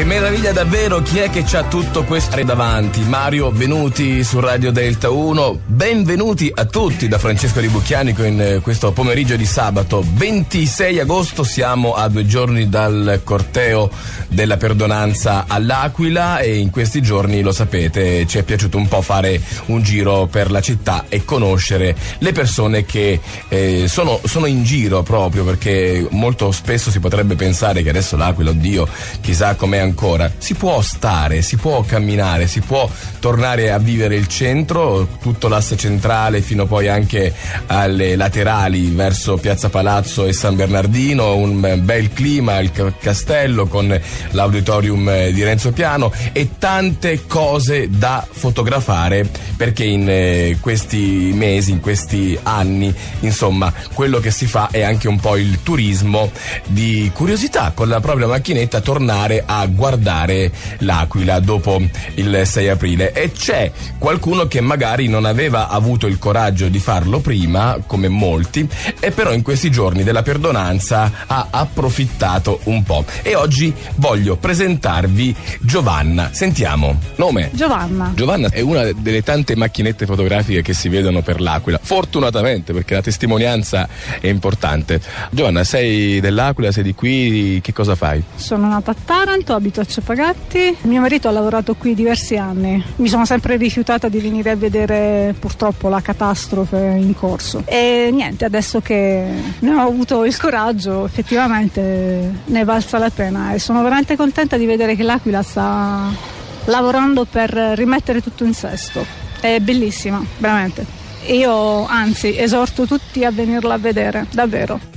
Che meraviglia davvero, chi è che c'ha tutto questo davanti? Mario Venuti su Radio Delta 1. Benvenuti a tutti da Francesco Di Bucchianico in questo pomeriggio di sabato 26 agosto. Siamo a 2 giorni dal corteo della perdonanza all'Aquila e in questi giorni, lo sapete, ci è piaciuto un po' fare un giro per la città e conoscere le persone che sono in giro, proprio perché molto spesso si potrebbe pensare che adesso l'Aquila, oddio, chissà com'è ancora. Si può stare, si può camminare, si può tornare a vivere il centro, tutto l'asse centrale fino poi anche alle laterali verso Piazza Palazzo e San Bernardino, un bel clima, il castello con l'auditorium di Renzo Piano e tante cose da fotografare, perché in questi mesi, in questi anni, insomma, quello che si fa è anche un po' il turismo di curiosità, con la propria macchinetta tornare a guardare l'Aquila dopo il 6 aprile. E c'è qualcuno che magari non aveva avuto il coraggio di farlo prima, come molti, e però in questi giorni della perdonanza ha approfittato un po'. E oggi voglio presentarvi Giovanna. Sentiamo. Nome? Giovanna. Giovanna è una delle tante macchinette fotografiche che si vedono per l'Aquila, fortunatamente, perché la testimonianza è importante. Giovanna, sei dell'Aquila, sei di qui, che cosa fai? Sono nata a Taranto, abito a Cepagatti. Mio marito ha lavorato qui diversi anni. Mi sono sempre rifiutata di venire a vedere purtroppo la catastrofe in corso. E niente, adesso che ne ho avuto il coraggio, effettivamente ne valsa la pena e sono veramente contenta di vedere che l'Aquila sta lavorando per rimettere tutto in sesto. È bellissima, veramente. Io anzi esorto tutti a venirla a vedere, davvero.